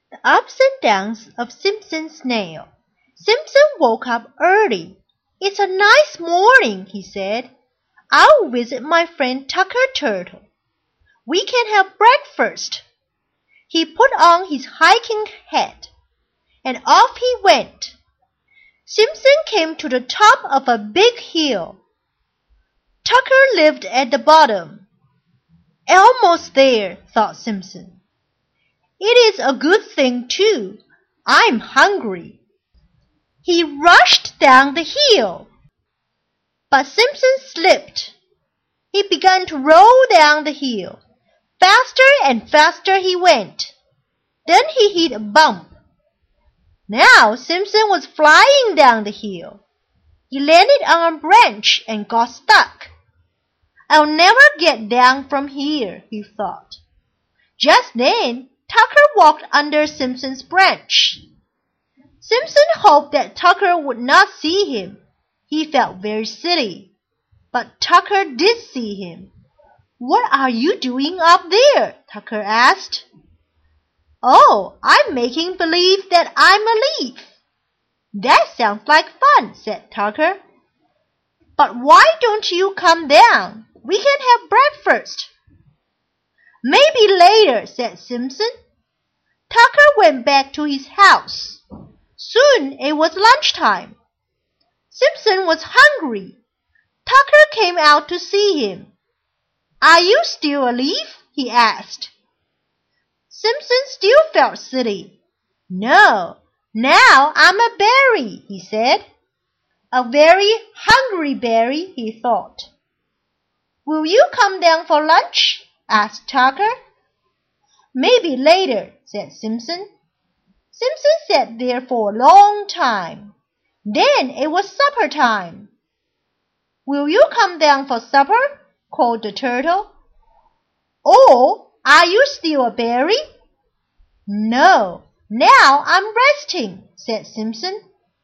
The ups and downs of Simpson Snail. Simpson woke up early. "It's a nice morning," he said. "I'll visit my friend Tucker Turtle. We can have breakfast." He put on his hiking hat, and off he went. Simpson came to the top of a big hill. Tucker lived at the bottom. "Almost there," thought Simpson. "It is a good thing, too. I'm hungry." He rushed down the hill. But Simpson slipped. He began to roll down the hill. Faster and faster he went. Then he hit a bump. Now Simpson was flying down the hill. He landed on a branch and got stuck. "I'll never get down from here," he thought. Just then, Tucker walked under Simpson's branch. Simpson hoped that Tucker would not see him. He felt very silly. But Tucker did see him. "What are you doing up there?" Tucker asked. "Oh, I'm making believe that I'm a leaf." "That sounds like fun," said Tucker. "But why don't you come down? We can have breakfast." "Maybe later," said Simpson. Tucker went back to his house. Soon it was lunchtime. Simpson was hungry. Tucker came out to see him. "Are you still a leaf?" he asked. Simpson still felt silly. "No, now I'm a berry," he said. "A very hungry berry," he thought. "Will you come down for lunch?" asked Tucker. "Maybe later," said Simpson. Simpson sat there for a long time. Then it was supper time. "Will you come down for supper?" called the turtle. "Oh, are you still a berry?" "No, now I'm resting," said Simpson.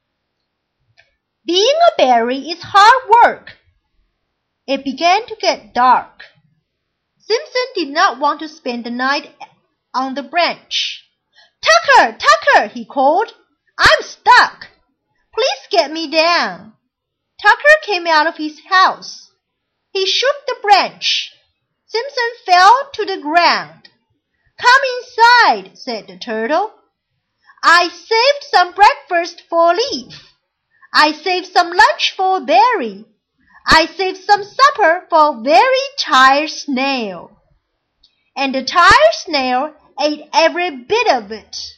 Being a berry is hard work. It began to get dark. Simpson did not want to spend the night on the branch. "Tucker, Tucker," he called. "I'm stuck. Please get me down." Tucker came out of his house. He shook the branch. Simpson fell to the ground. "Come inside," said the turtle. "I saved some breakfast for a leaf. I saved some lunch for a berry. I saved some supper for a very tired snail." And the tired snail ate every bit of it.